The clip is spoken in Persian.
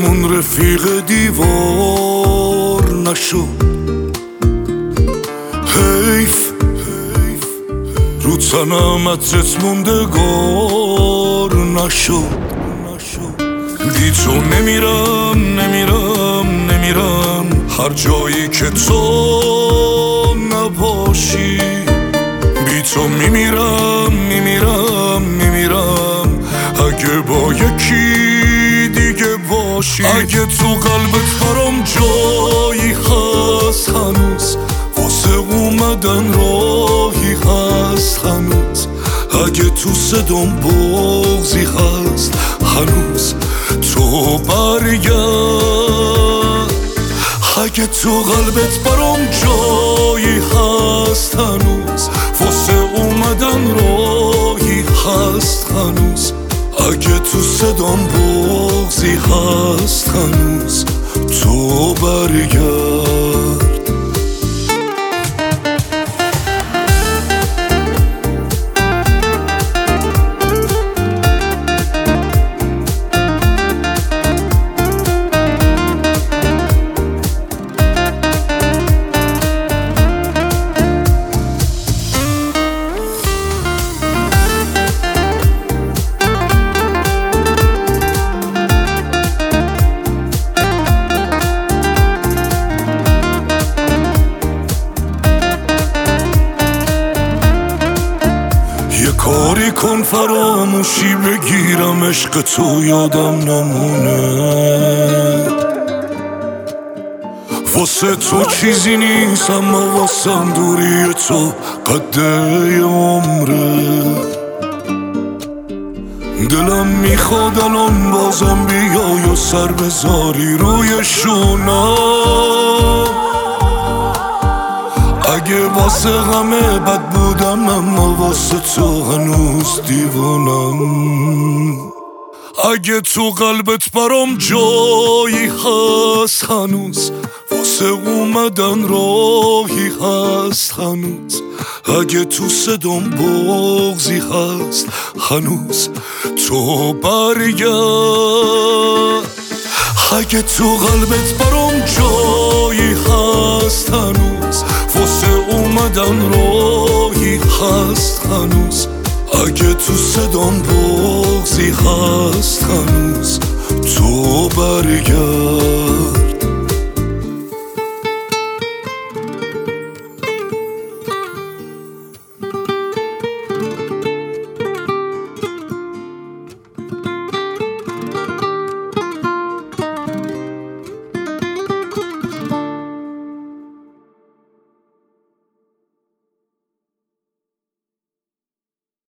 عشقمون رفیق دیوار نشد. حیف رو تنم عطرت موندگار نشد. بی تو نمیرم هر جایی که تو نباشی. بی تو میمیرم اگه با یکی دیگه باشی. اگه تو قلبت برام جایی هست هنوز، واسه اومدن راهی هست هنوز. اگه تو صدام بغضی هست هنوز، تو برگرد. اگه تو قلبت برام جایی هست هنوز، واسه اومدن راهی هست هنوز. اگه تو صدام بغضی هست هنوز، تو برگرد. کاری کن فراموشی بگیرم، عشق تو یادم نمونه. واسه تو چیزی نیست اما واسم دوری تو قده عمره. دلم میخواد الان بازم بیای و سر بذاری روی شونم. اگه واسه غمه بد بودم اما واسه تو هنوز دیوانم. اگه تو قلبت برام جایی هست هنوز، واسه اومدن راهی هست هنوز. اگه تو صدام بغضی هست هنوز، تو برگرد. اگه تو قلبت برام جایی هست هنوز، واسه اومدن راهی هست هنوز. اگه تو صدام بغضی هست هنوز، تو برگرد.